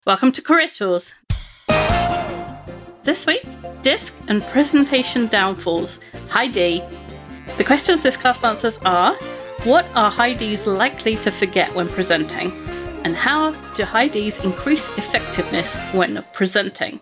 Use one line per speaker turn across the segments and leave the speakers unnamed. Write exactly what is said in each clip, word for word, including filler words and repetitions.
Welcome to Career Tools. This week, disc and presentation downfalls, high D. The questions this cast answers are, what are high Ds likely to forget when presenting? And how do high Ds increase effectiveness when presenting?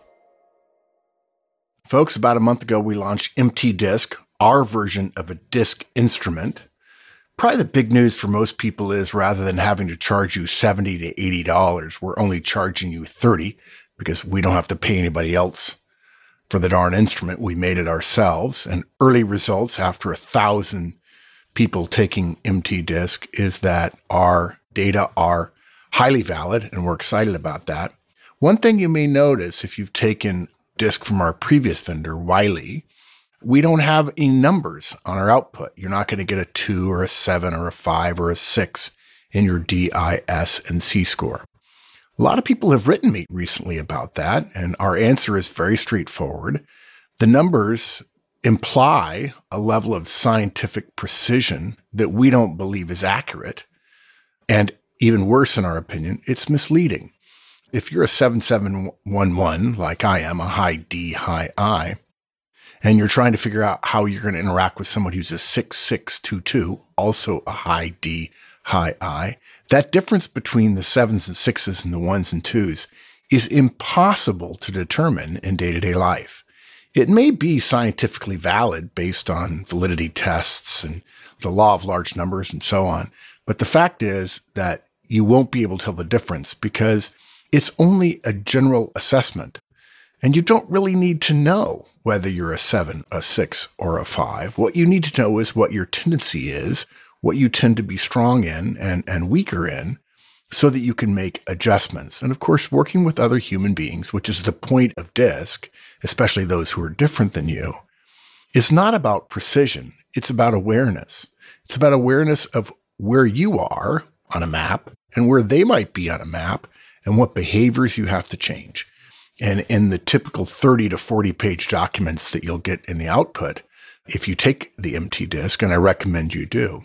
Folks, about a month ago, we launched MTDisc, our version of a disc instrument. Probably the big news for most people is rather than having to charge you seventy to eighty dollars, we're only charging you thirty dollars because we don't have to pay anybody else for the darn instrument. We made it ourselves. And early results after a thousand people taking MTDisc is that our data are highly valid, and we're excited about that. One thing you may notice if you've taken disc from our previous vendor, Wiley, we don't have any numbers on our output. You're not going to get a two or a seven or a five or a six in your D, I, S, and C score. A lot of people have written me recently about that, and our answer is very straightforward. The numbers imply a level of scientific precision that we don't believe is accurate. And even worse, in our opinion, it's misleading. If you're a seven seven one one, like I am, a high D, high I, and you're trying to figure out how you're going to interact with someone who's a six six two two, also a high D, high I, that difference between the sevens and sixes and the ones and twos is impossible to determine in day-to-day life. It may be scientifically valid based on validity tests and the law of large numbers and so on, but the fact is that you won't be able to tell the difference because it's only a general assessment. And you don't really need to know whether you're a seven, a six, or a five. What you need to know is what your tendency is, what you tend to be strong in and, and weaker in, so that you can make adjustments. And of course, working with other human beings, which is the point of DISC, especially those who are different than you, is not about precision. It's about awareness. It's about awareness of where you are on a map and where they might be on a map and what behaviors you have to change. And in the typical thirty to forty page documents that you'll get in the output, if you take the MTDisc, and I recommend you do,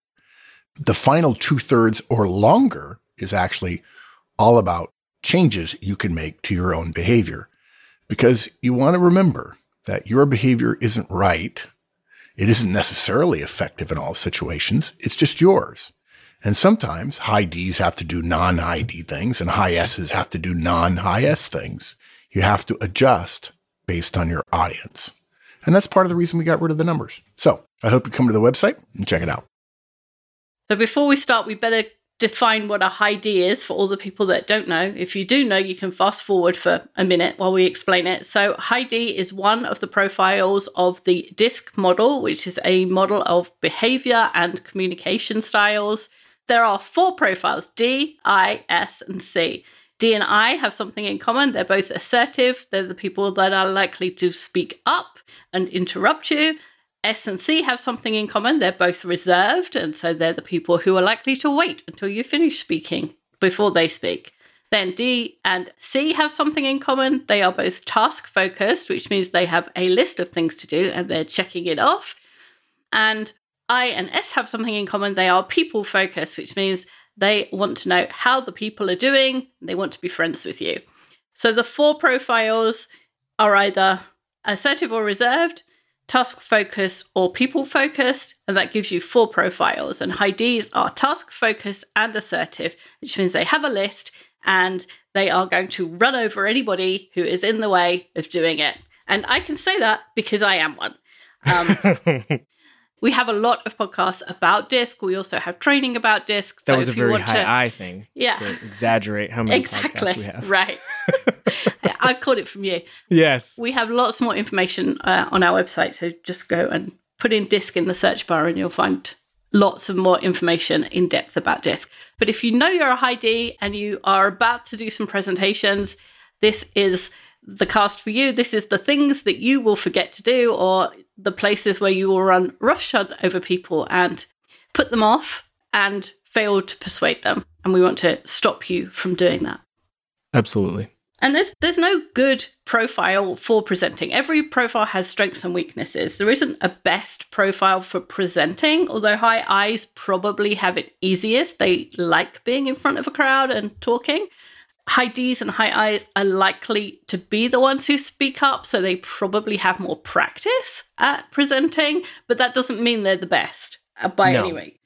the final two-thirds or longer is actually all about changes you can make to your own behavior. Because you want to remember that your behavior isn't right. It isn't necessarily effective in all situations. It's just yours. And sometimes high Ds have to do non-high D things and high S's have to do non-high S things. You have to adjust based on your audience. And that's part of the reason we got rid of the numbers. So I hope you come to the website and check it out.
So before we start, we better define what a high D is for all the people that don't know. If you do know, you can fast forward for a minute while we explain it. So high D is one of the profiles of the DISC model, which is a model of behavior and communication styles. There are four profiles, D, I, S, and C. D and I have something in common. They're both assertive. They're the people that are likely to speak up and interrupt you. S and C have something in common. They're both reserved, and so they're the people who are likely to wait until you finish speaking before they speak. Then D and C have something in common. They are both task-focused, which means they have a list of things to do, and they're checking it off. And I and S have something in common. They are people-focused, which means they want to know how the people are doing. They want to be friends with you. So the four profiles are either assertive or reserved, task-focused or people-focused, and that gives you four profiles. And high Ds are task-focused and assertive, which means they have a list and they are going to run over anybody who is in the way of doing it. And I can say that because I am one. Um, we have a lot of podcasts about DISC. We also have training about DISC.
That
so
was a
if you
very
want
high
to,
I thing.
Yeah.
To exaggerate how many
exactly.
podcasts we have.
Right. I caught it from you.
Yes.
We have lots more information uh, on our website. So just go and put in DISC in the search bar and you'll find lots of more information in depth about DISC. But if you know you're a high D and you are about to do some presentations, this is the cast for you. This is the things that you will forget to do, or the places where you will run roughshod over people and put them off and fail to persuade them. And we want to stop you from doing that.
Absolutely.
And there's there's no good profile for presenting. Every profile has strengths and weaknesses. There isn't a best profile for presenting, although high Is probably have it easiest. They like being in front of a crowd and talking. High Ds and high Is are likely to be the ones who speak up, so they probably have more practice at presenting, but that doesn't mean they're the best uh, by
No.
any way.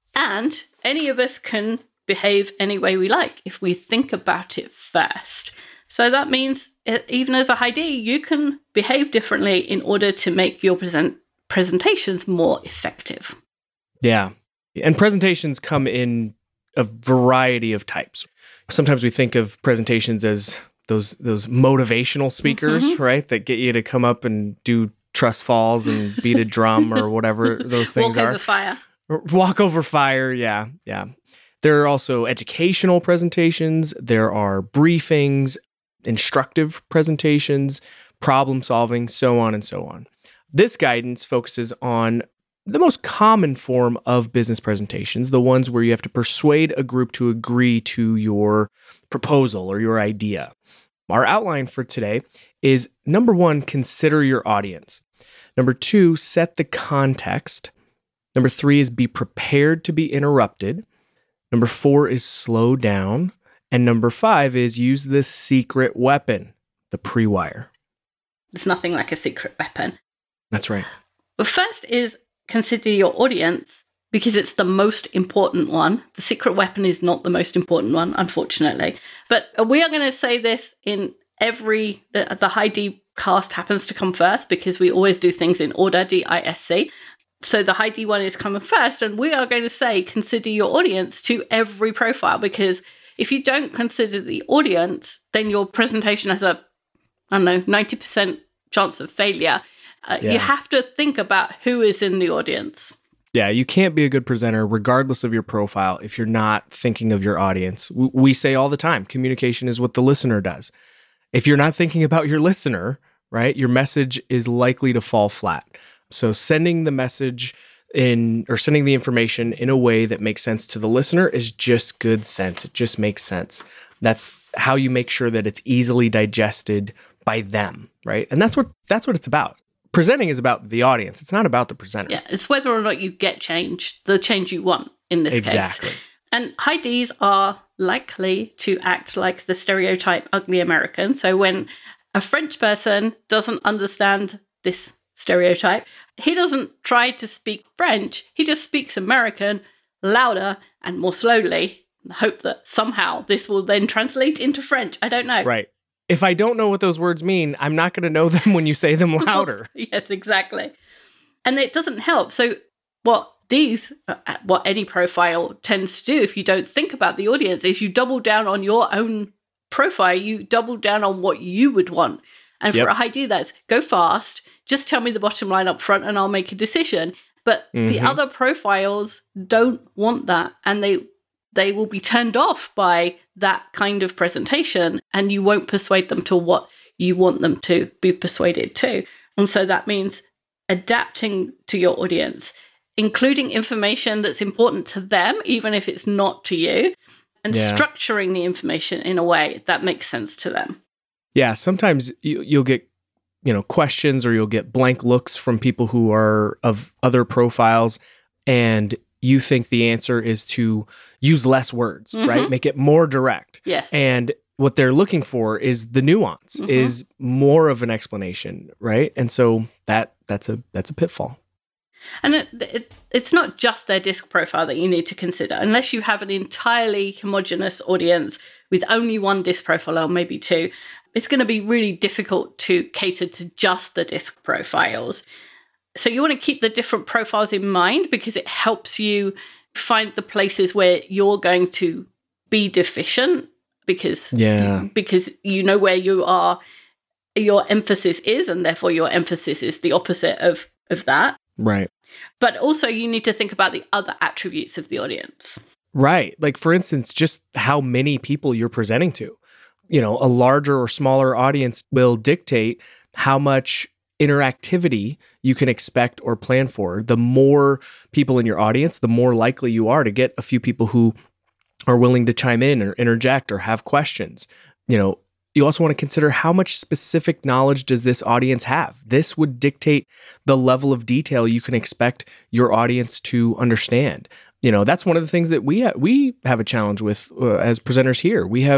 And any of us can behave any way we like if we think about it first. So that means uh, even as a high D, you can behave differently in order to make your present presentations more effective.
Yeah. And presentations come in a variety of types. Sometimes we think of presentations as those those motivational speakers,
Mm-hmm.
right? That get you to come up and do trust falls and beat a drum or whatever those things
Walk
are.
over fire.
Or walk over fire, yeah, yeah. There are also educational presentations. There are briefings, instructive presentations, problem solving, so on and so on. This guidance focuses on the most common form of business presentations, the ones where you have to persuade a group to agree to your proposal or your idea. Our outline for today is number one, consider your audience. Number two, set the context. Number three is be prepared to be interrupted. Number four is slow down. And number five is use the secret weapon, the pre-wire.
There's nothing like a secret weapon.
That's right.
But first is consider your audience because it's the most important one. The secret weapon is not the most important one, unfortunately. But we are going to say this in every, the, the high D cast happens to come first because we always do things in order, D I S C. So the high D one is coming first. And we are going to say, consider your audience to every profile because if you don't consider the audience, then your presentation has a, I don't know, ninety percent chance of failure. Uh,
Yeah.
You have to think about who is in the audience.
Yeah, you can't be a good presenter regardless of your profile if you're not thinking of your audience. We, we say all the time, communication is what the listener does. If you're not thinking about your listener, right, your message is likely to fall flat. So sending the message in or sending the information in a way that makes sense to the listener is just good sense. It just makes sense. That's how you make sure that it's easily digested by them, right? And that's what that's what it's about. Presenting is about the audience. It's not about the presenter.
Yeah, it's whether or not you get change, the change you want in this
Exactly.
case. And high Ds are likely to act like the stereotype ugly American. So when a French person doesn't understand this stereotype, he doesn't try to speak French. He just speaks American louder and more slowly. And hope that somehow this will then translate into French. I don't know.
Right. If I don't know what those words mean, I'm not going to know them when you say them louder.
Yes, exactly. And it doesn't help. So what Ds, uh, what any profile tends to do if you don't think about the audience is you double down on your own profile. You double down on what you would want. And for
Yep.
a high D, that's go fast. Just tell me the bottom line up front and I'll make a decision. But the
Mhm.
other profiles don't want that. And they they will be turned off by that kind of presentation and you won't persuade them to what you want them to be persuaded to. And so that means adapting to your audience, including information that's important to them, even if it's not to you, and
Yeah.
structuring the information in a way that makes sense to them.
Yeah, sometimes you, you'll get, you know, questions or you'll get blank looks from people who are of other profiles, and you think the answer is to use less words,
Mhm.
right? Make it more direct.
Yes.
And what they're looking for is the nuance,
Mhm.
is more of an explanation, right? And so that that's a that's a pitfall.
And it, it, it's not just their disc profile that you need to consider. Unless you have an entirely homogenous audience with only one disc profile or maybe two, it's going to be really difficult to cater to just the disc profiles. So you want to keep the different profiles in mind because it helps you find the places where you're going to be deficient because,
Yeah.
because you know where you are, your emphasis is, and therefore your emphasis is the opposite of, of that.
Right.
But also you need to think about the other attributes of the audience.
Right. Like, for instance, just how many people you're presenting to. You know, a larger or smaller audience will dictate how much interactivity you can expect or plan for. The more people in your audience, the more likely you are to get a few people who are willing to chime in or interject or have questions. You know, you also want to consider how much specific knowledge does this audience have? This would dictate the level of detail you can expect your audience to understand. You know, that's one of the things that we ha- we have a challenge with uh, as presenters here. We have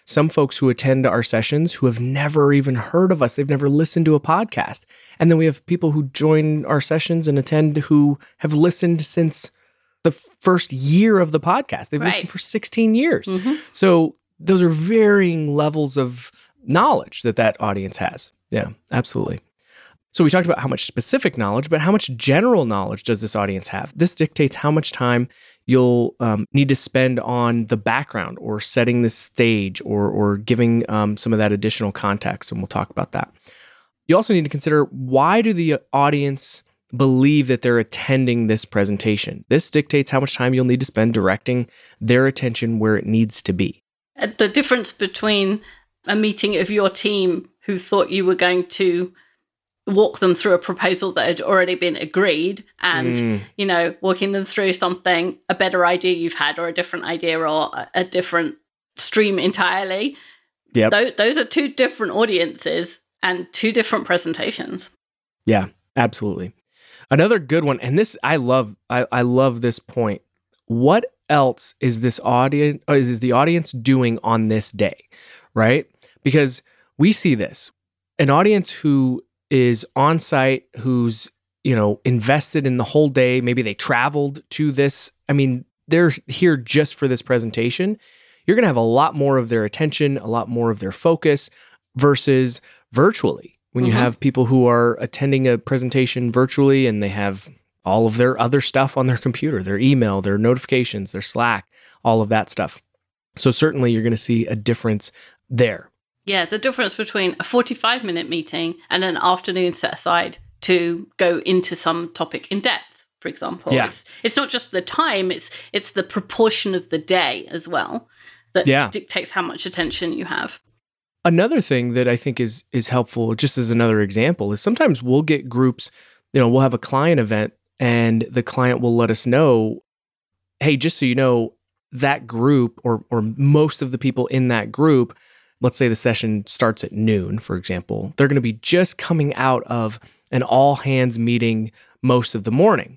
some folks who attend our sessions who have never even heard of us. They've never listened to a podcast. And then we have people who join our sessions and attend who have listened since the first year of the podcast. They've
Right.
listened for sixteen years.
Mhm.
So those are varying levels of knowledge that that audience has. Yeah, absolutely. So we talked about how much specific knowledge, but how much general knowledge does this audience have? This dictates how much time you'll um, need to spend on the background or setting the stage or, or giving um, some of that additional context, and we'll talk about that. You also need to consider, why do the audience believe that they're attending this presentation? This dictates how much time you'll need to spend directing their attention where it needs to be.
Uh, The difference between a meeting of your team who thought you were going to walk them through a proposal that had already been agreed and,
Mm.
you know, walking them through something, a better idea you've had or a different idea or a, a different stream entirely.
Yep.
Those, those are two different audiences and two different presentations.
Yeah, absolutely. Another good one, and this I love. I, I love this point. What else is this audience? Is, is the audience doing on this day, right? Because we see this, an audience who is on site, who's you know invested in the whole day. Maybe they traveled to this. I mean, they're here just for this presentation. You're going to have a lot more of their attention, a lot more of their focus, versus virtually. When you
Mhm.
have people who are attending a presentation virtually and they have all of their other stuff on their computer, their email, their notifications, their Slack, all of that stuff. So certainly you're going to see a difference there.
Yeah, it's a difference between a forty-five minute meeting and an afternoon set aside to go into some topic in depth, for example.
Yeah.
It's, it's not just the time, it's it's the proportion of the day as well that
Yeah.
dictates how much attention you have.
Another thing that I think is is helpful, just as another example, is sometimes we'll get groups, you know, we'll have a client event and the client will let us know, hey, just so you know, that group or or most of the people in that group, let's say the session starts at noon, for example, they're going to be just coming out of an all hands meeting most of the morning.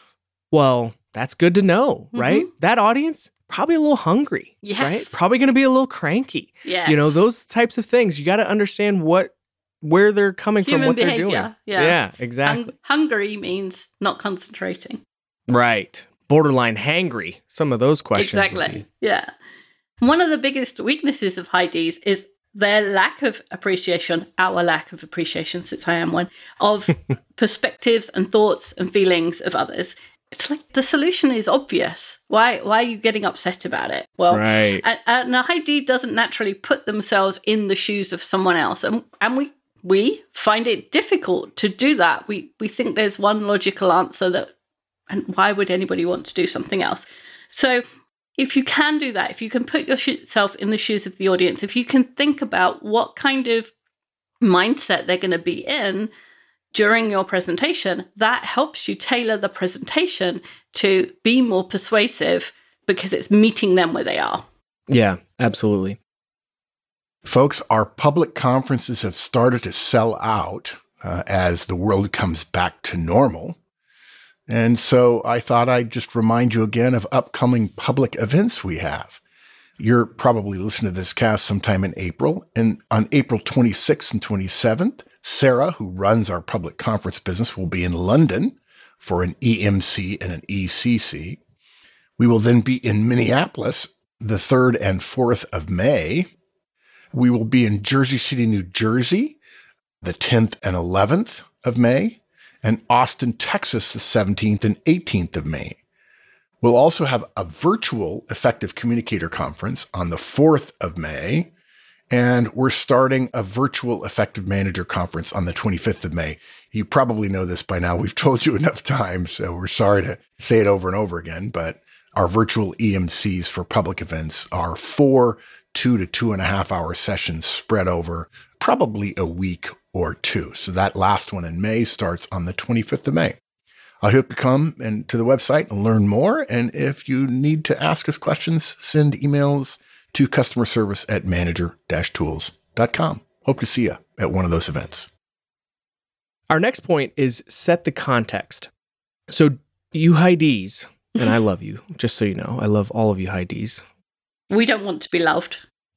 Well, that's good to know, right? That audience, probably a little hungry,
Yes.
right? Probably going to be a little cranky.
Yeah.
You know, those types of things. You got to understand what, where they're coming
Human
from, what
behavior,
they're doing.
yeah.
Yeah, exactly.
Hung- hungry means not concentrating.
Right. Borderline hangry. Some of those questions. would
Exactly.
be-
Yeah. One of the biggest weaknesses of high Ds is their lack of appreciation, our lack of appreciation, since I am one, of perspectives and thoughts and feelings of others. It's like the solution is obvious. Why why are you getting upset about it? Well,
Right.
and, and a high D doesn't naturally put themselves in the shoes of someone else. And, and we we find it difficult to do that. We we think there's one logical answer that, and why would anybody want to do something else? So if you can do that, if you can put yourself in the shoes of the audience, if you can think about what kind of mindset they're going to be in during your presentation, that helps you tailor the presentation to be more persuasive because it's meeting them where they are.
Yeah, absolutely.
Folks, our public conferences have started to sell out uh, as the world comes back to normal. And so I thought I'd just remind you again of upcoming public events we have. You're probably listening to this cast sometime in April. And on April twenty-sixth and twenty-seventh, Sarah, who runs our public conference business, will be in London for an E M C and an E C C. We will then be in Minneapolis the third and fourth of May. We will be in Jersey City, New Jersey, the tenth and eleventh of May, and Austin, Texas, the seventeenth and eighteenth of May. We'll also have a virtual Effective Communicator Conference on the fourth of May, and we're starting a virtual Effective Manager Conference on the twenty-fifth of May. You probably know this by now. We've told you enough times, so we're sorry to say it over and over again, but our virtual E M Cs for public events are four two to two and a half hour sessions spread over probably a week or two. So that last one in May starts on the twenty-fifth of May. I hope you come and to the website and learn more. And if you need to ask us questions, send emails to customer service at manager dash tools dot com. Hope to see you at one of those events.
Our next point is set the context. So you high Ds, and I love you, just so you know, I love all of you high Ds.
We don't want to be loved.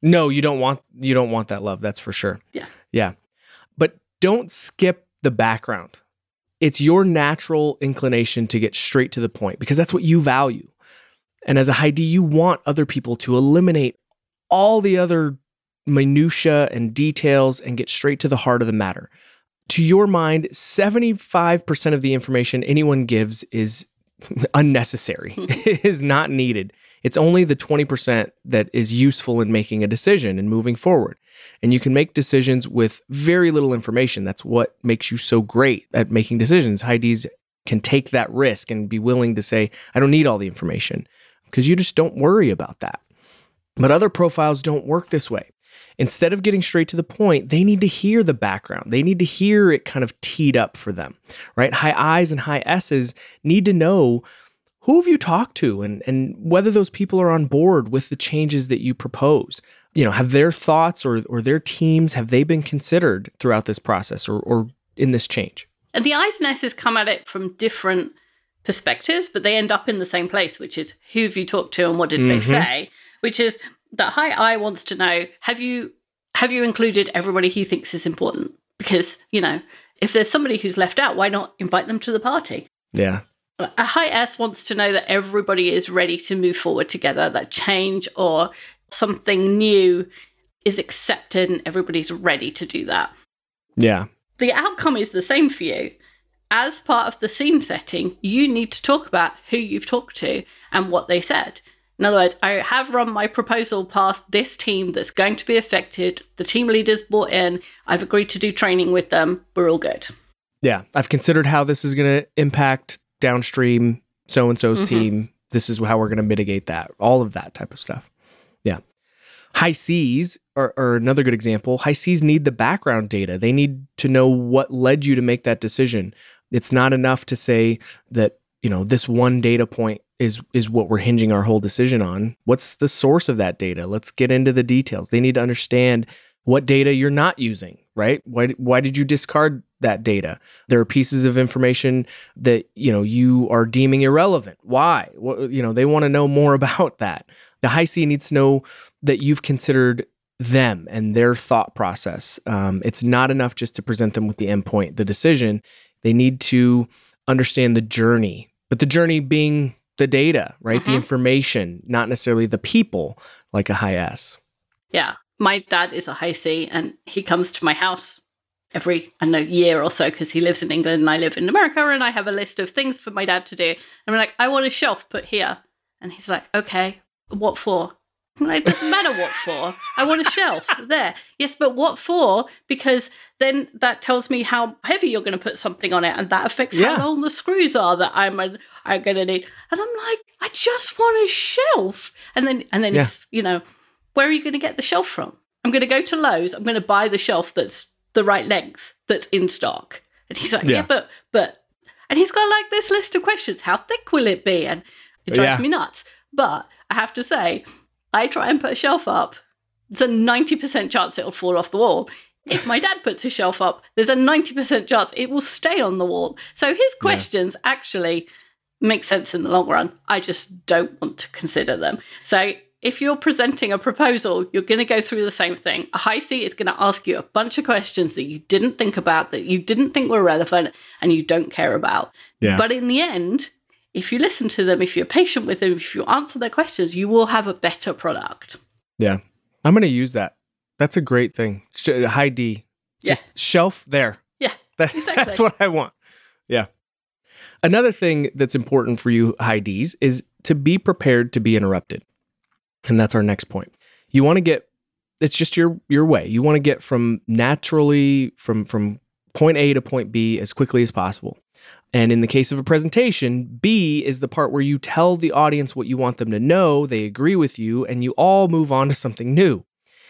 No, you don't want you don't want that love. That's for sure.
Yeah.
Yeah. But don't skip the background. It's your natural inclination to get straight to the point because that's what you value. And as a high D, you want other people to eliminate all the other minutia and details and get straight to the heart of the matter. To your mind, seventy-five percent of the information anyone gives is unnecessary, is not needed. It's only the twenty percent that is useful in making a decision and moving forward. And you can make decisions with very little information. That's what makes you so great at making decisions. High Ds can take that risk and be willing to say, I don't need all the information, because you just don't worry about that. But other profiles don't work this way. Instead of getting straight to the point, they need to hear the background. They need to hear it kind of teed up for them, right? High Is and high S's need to know who have you talked to and, and whether those people are on board with the changes that you propose. You know, have their thoughts or or their teams, have they been considered throughout this process or, or in this change?
And the I's and S's come at it from different perspectives, but they end up in the same place, which is who have you talked to and what did mm-hmm. they say? Which is that high I wants to know, have you have you included everybody he thinks is important? Because, you know, if there's somebody who's left out, why not invite them to the party?
Yeah.
A high S wants to know that everybody is ready to move forward together, that change or something new is accepted and everybody's ready to do that.
Yeah.
The outcome is the same for you. As part of the scene setting, you need to talk about who you've talked to and what they said. In other words, I have run my proposal past this team that's going to be affected. The team leaders bought in. I've agreed to do training with them. We're all good.
Yeah. I've considered how this is going to impact downstream so-and-so's mm-hmm. team. This is how we're going to mitigate that. All of that type of stuff. Yeah. High C's are, are another good example. High C's need the background data. They need to know what led you to make that decision. It's not enough to say that, you know, this one data point is is what we're hinging our whole decision on. What's the source of that data? Let's get into the details. They need to understand what data you're not using, right? Why why did you discard that data? There are pieces of information that, you know, you are deeming irrelevant. Why? Well, you know, they want to know more about that. The high C needs to know that you've considered them and their thought process. Um, it's not enough just to present them with the endpoint, the decision. They need to understand the journey, but the journey being the data, right? Mm-hmm. The information, not necessarily the people, like a high S.
Yeah. My dad is a high C, and he comes to my house every, I don't know, year or so, because he lives in England and I live in America, and I have a list of things for my dad to do. And I'm like, I want a shelf put here. And he's like, okay, what for? I'm like, it doesn't matter what for. I want a shelf there. Yes, but what for? Because then that tells me how heavy you're going to put something on it, and that affects yeah. how long the screws are that I'm I'm going to need. And I'm like, I just want a shelf. And then and then yeah. he's, you know, where are you going to get the shelf from? I'm going to go to Lowe's. I'm going to buy the shelf that's the right length, that's in stock. And he's like, yeah, yeah but but, and he's got like this list of questions. How thick will it be? And it drives yeah. me nuts. But I have to say, I try and put a shelf up, there's a ninety percent chance it'll fall off the wall. If my dad puts a shelf up, there's a ninety percent chance it will stay on the wall. So his questions yeah. actually make sense in the long run. I just don't want to consider them. So if you're presenting a proposal, you're going to go through the same thing. A high C is going to ask you a bunch of questions that you didn't think about, that you didn't think were relevant, and you don't care about. Yeah. But in the end, if you listen to them, if you're patient with them, if you answer their questions, you will have a better product.
Yeah. I'm going to use that. That's a great thing. High D. Just yeah. shelf there.
Yeah,
that, exactly. That's what I want. Yeah. Another thing that's important for you high Ds is to be prepared to be interrupted. And that's our next point. You want to get, it's just your your way. You want to get from naturally, from, from point A to point B as quickly as possible. And in the case of a presentation, B is the part where you tell the audience what you want them to know, they agree with you, and you all move on to something new.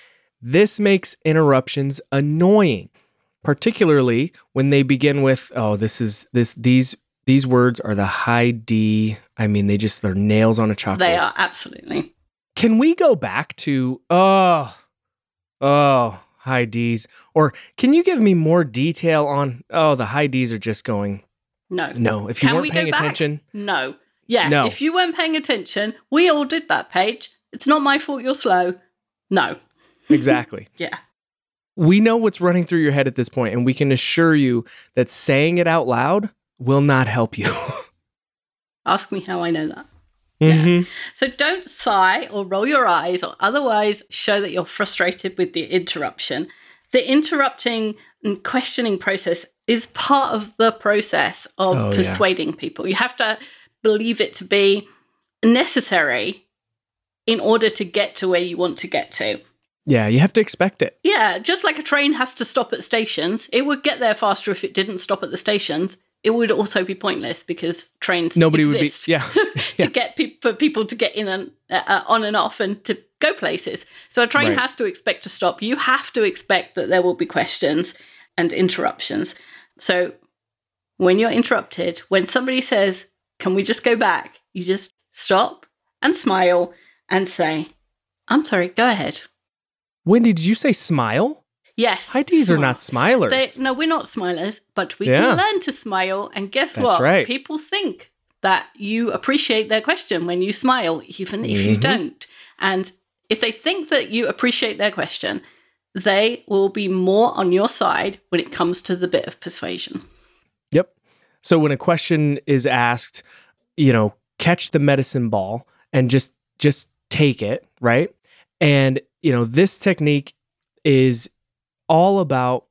This makes interruptions annoying, particularly when they begin with, oh, this is this these these words are the high D. I mean, they just, they're nails on a chalkboard.
They are, absolutely.
Can we go back to, oh, oh, high Ds? Or can you give me more detail on, oh, the high Ds are just going,
No.
No. If you
Can
weren't
we
paying
go
attention.
Back? No. Yeah.
No.
If you weren't paying attention, we all did that page. It's not my fault you're slow. No.
exactly.
Yeah.
We know what's running through your head at this point, and we can assure you that saying it out loud will not help you.
Ask me how I know that.
Mm-hmm.
Yeah. So don't sigh or roll your eyes or otherwise show that you're frustrated with the interruption. The interrupting and questioning process is part of the process of
Oh, yeah.
persuading people. You have to believe it to be necessary in order to get to where you want to get to.
Yeah, you have to expect it.
Yeah, just like a train has to stop at stations, it would get there faster if it didn't stop at the stations. It would also be pointless because trains
Nobody
exist
would be, yeah.
to
yeah.
get pe- for people to get in and uh, on and off and to go places. So a train
Right.
has to expect to stop. You have to expect that there will be questions and interruptions. So when you're interrupted, when somebody says, "Can we just go back?" you just stop and smile and say, "I'm sorry, go ahead."
Wendy, did you say smile?
Yes.
High Ds are
smile.
not smilers.
They, no, we're not smilers, but we
Yeah.
can learn to smile. And guess
That's
what?
right.
People think that you appreciate their question when you smile, even if you
Mhm.
don't. And if they think that you appreciate their question, they will be more on your side when it comes to the bit of persuasion.
Yep. So when a question is asked, you know, catch the medicine ball and just just take it, right? And, you know, this technique is all about,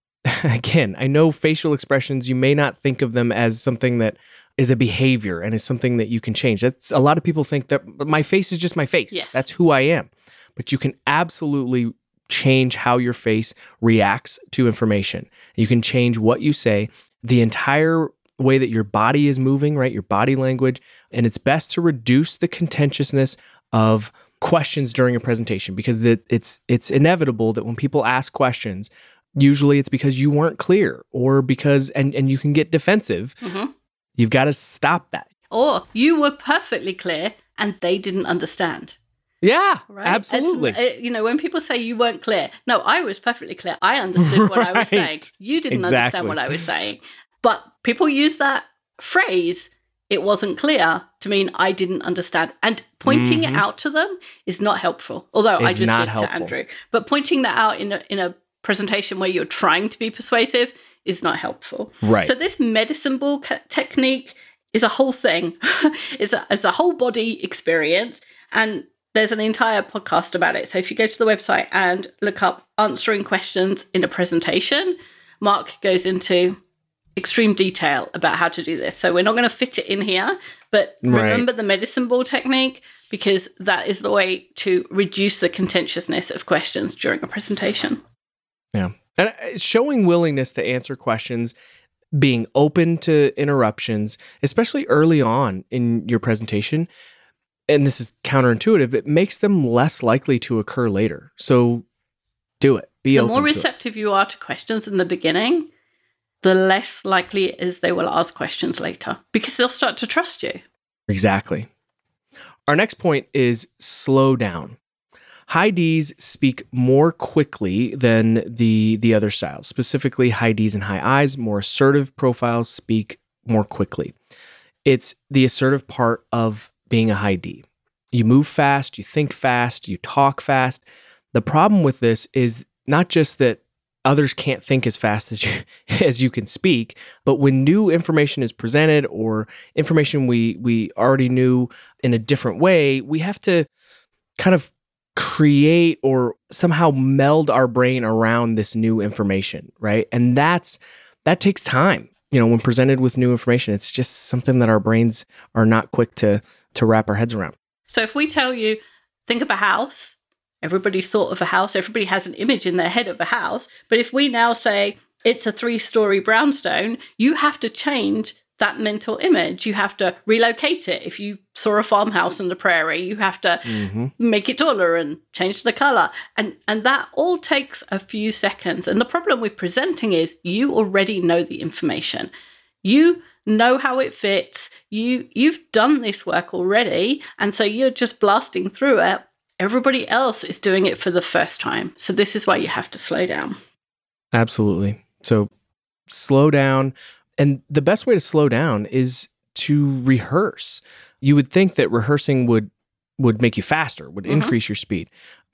again, I know facial expressions, you may not think of them as something that is a behavior and is something that you can change. That's a lot of people think that my face is just my face.
Yes.
That's who I am. But you can absolutely change how your face reacts to information. You can change what you say, the entire way that your body is moving, right? Your body language. And it's best to reduce the contentiousness of questions during a presentation because the, it's it's inevitable that when people ask questions, usually it's because you weren't clear or because, and, and you can get defensive.
Mm-hmm.
You've got to stop that.
Or you were perfectly clear and they didn't understand.
Yeah,
Right?
absolutely.
It's, uh, you know, when people say you weren't clear, no, I was perfectly clear. I understood what I was
Right.
saying. You didn't
Exactly.
understand what I was saying. But people use that phrase, "it wasn't clear," to mean I didn't understand. And pointing
Mhm.
it out to them is not helpful. Although I
It's
just
not
did
helpful.
to Andrew. But pointing that out in a, in a presentation where you're trying to be persuasive is not helpful.
Right.
So this medicine ball ca- technique is a whole thing. it's, a, it's a whole body experience. And there's an entire podcast about it. So if you go to the website and look up answering questions in a presentation, Mark goes into extreme detail about how to do this. So we're not going to fit it in here, but
Right.
remember the medicine ball technique because that is the way to reduce the contentiousness of questions during a presentation.
Yeah. And uh, showing willingness to answer questions, being open to interruptions, especially early on in your presentation, and this is counterintuitive, it makes them less likely to occur later. So do it. Be
The
open
more
to it.
receptive you are to questions in the beginning, the less likely it is they will ask questions later because they'll start to trust you.
Exactly. Our next point is slow down. High Ds speak more quickly than the, the other styles. Specifically, high Ds and high Is, more assertive profiles speak more quickly. It's the assertive part of being a high D. You move fast, you think fast, you talk fast. The problem with this is not just that others can't think as fast as you as you can speak, but when new information is presented or information we we already knew in a different way, we have to kind of create or somehow meld our brain around this new information, right? And that's that takes time. You know, when presented with new information, it's just something that our brains are not quick to to wrap our heads around.
So if we tell you, think of a house, everybody thought of a house, everybody has an image in their head of a house. But if we now say it's a three-story brownstone, you have to change that mental image. You have to relocate it. If you saw a farmhouse in the prairie, you have to
Mm-hmm.
make it taller and change the color. And, and that all takes a few seconds. And the problem with presenting is you already know the information. You know how it fits. You, you've done this work already. And so you're just blasting through it. Everybody else is doing it for the first time. So this is why you have to slow down.
Absolutely. So slow down. And the best way to slow down is to rehearse. You would think that rehearsing would would make you faster, would
Mhm.
increase your speed.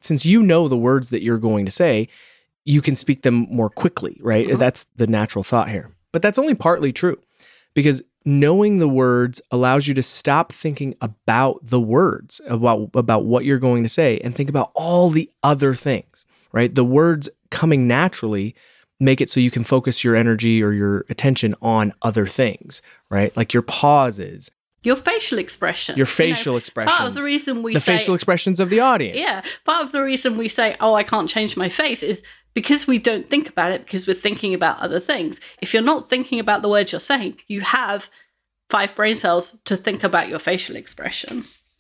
since you know the words that you're going to say, you can speak them more quickly, right? Mm-hmm. That's the natural thought here. But that's only partly true, because knowing the words allows you to stop thinking about the words, about, about what you're going to say, and think about all the other things, right? The words coming naturally make it so you can focus your energy or your attention on other things, right? Like your pauses.
Your facial expression.
Your facial you know, expressions.
Part of the reason we
the
say...
The facial expressions of the audience.
Yeah. Part of the reason we say, oh, I can't change my face is because we don't think about it, because we're thinking about other things. If you're not thinking about the words you're saying, you have five brain cells to think about your facial expression.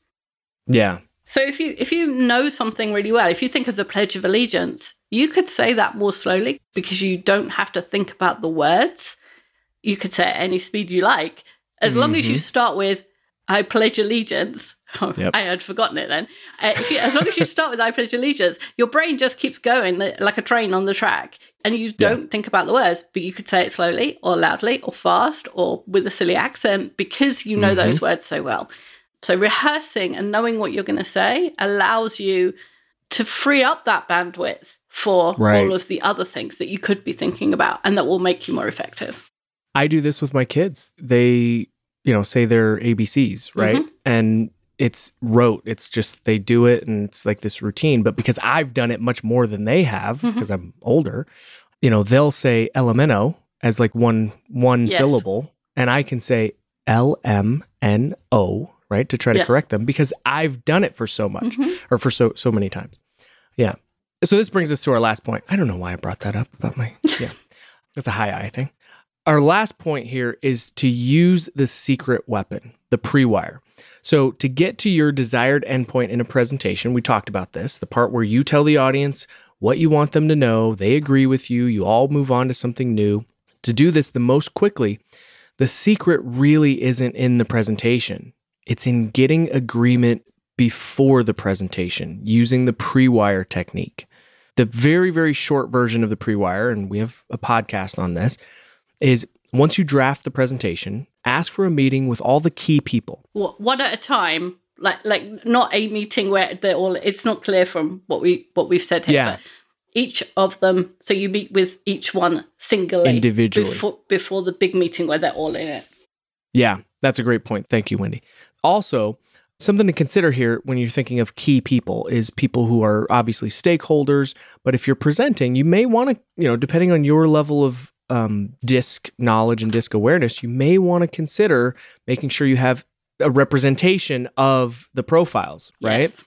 Yeah.
So if you if you know something really well, if you think of the Pledge of Allegiance, you could say that more slowly because you don't have to think about the words. You could say at any speed you like. As mm-hmm. long as you start with, I pledge allegiance. Oh, yep. I had forgotten it then. Uh, if you, as long as you start with I pledge allegiance, your brain just keeps going like a train on the track. And you don't yeah. think about the words, but you could say it slowly or loudly or fast or with a silly accent because you know mm-hmm. those words so well. So rehearsing and knowing what you're going to say allows you to free up that bandwidth for right. all of the other things that you could be thinking about and that will make you more effective.
I do this with my kids. They, you know, say their A B Cs, right? Mm-hmm. And it's rote. It's just they do it and it's like this routine. But because I've done it much more than they have, because mm-hmm. I'm older, you know, they'll say Elemento as like one one yes. syllable, and I can say L M N O, right, to try to yeah. correct them because I've done it for so much mm-hmm. or for so so many times. Yeah. So this brings us to our last point. I don't know why I brought that up about my, yeah, that's a high I thing. Our last point here is to use the secret weapon, the pre-wire. So to get to your desired endpoint in a presentation, we talked about this, the part where you tell the audience what you want them to know, they agree with you, you all move on to something new. To do this the most quickly, the secret really isn't in the presentation. It's in getting agreement before the presentation, using the pre-wire technique. The very, very short version of the pre-wire, and we have a podcast on this, is once you draft the presentation, ask for a meeting with all the key people.
One at a time, like like not a meeting where they're all, it's not clear from what, we, what we've said here,
yeah.
but each of them, so you meet with each one singly.
Individually.
Before, before the big meeting where they're all in it.
Yeah, that's a great point. Thank you, Wendy. Also, something to consider here when you're thinking of key people is people who are obviously stakeholders, but if you're presenting, you may want to, you know, depending on your level of um, DISC knowledge and DISC awareness, you may want to consider making sure you have a representation of the profiles, right?
Yes.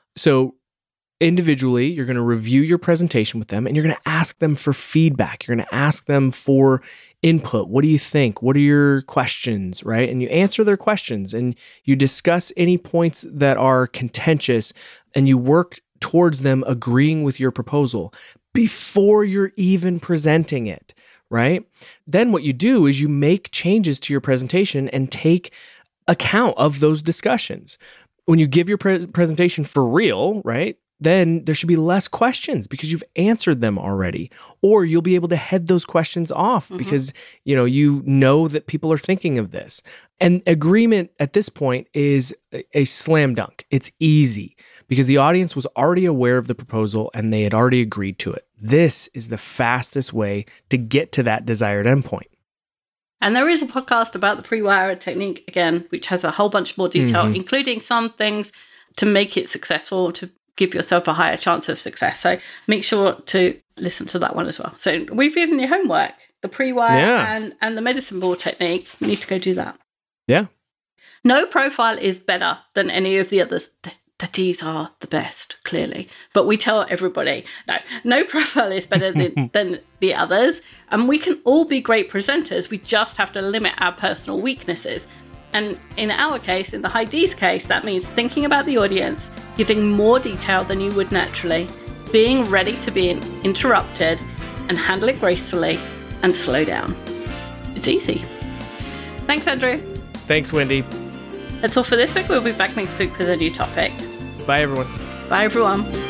So individually, you're going to review your presentation with them and you're going to ask them for feedback. You're going to ask them for input. What do you think? What are your questions, right? And you answer their questions and you discuss any points that are contentious and you work towards them agreeing with your proposal before you're even presenting it, right? Then what you do is you make changes to your presentation and take account of those discussions. When you give your pre- presentation for real, right? Then there should be less questions because you've answered them already, or you'll be able to head those questions off mm-hmm. because, you know, you know that people are thinking of this. And agreement at this point is a, a slam dunk. It's easy because the audience was already aware of the proposal and they had already agreed to it. This is the fastest way to get to that desired endpoint.
And there is a podcast about the pre-wire technique again, which has a whole bunch more detail, mm-hmm. including some things to make it successful, to give yourself a higher chance of success. So make sure to listen to that one as well. So we've given you homework, the pre-wire
yeah.
and, and the medicine ball technique. You need to go do that.
Yeah.
No profile is better than any of the others. The, the D's are the best, clearly. But we tell everybody, no, no profile is better than, than the others. And we can all be great presenters. We just have to limit our personal weaknesses. And in our case, in the high D's case, that means thinking about the audience, giving more detail than you would naturally, being ready to be interrupted and handle it gracefully and slow down. It's easy. Thanks, Andrew.
Thanks, Wendy.
That's all for this week. We'll be back next week with a new topic.
Bye, everyone.
Bye, everyone.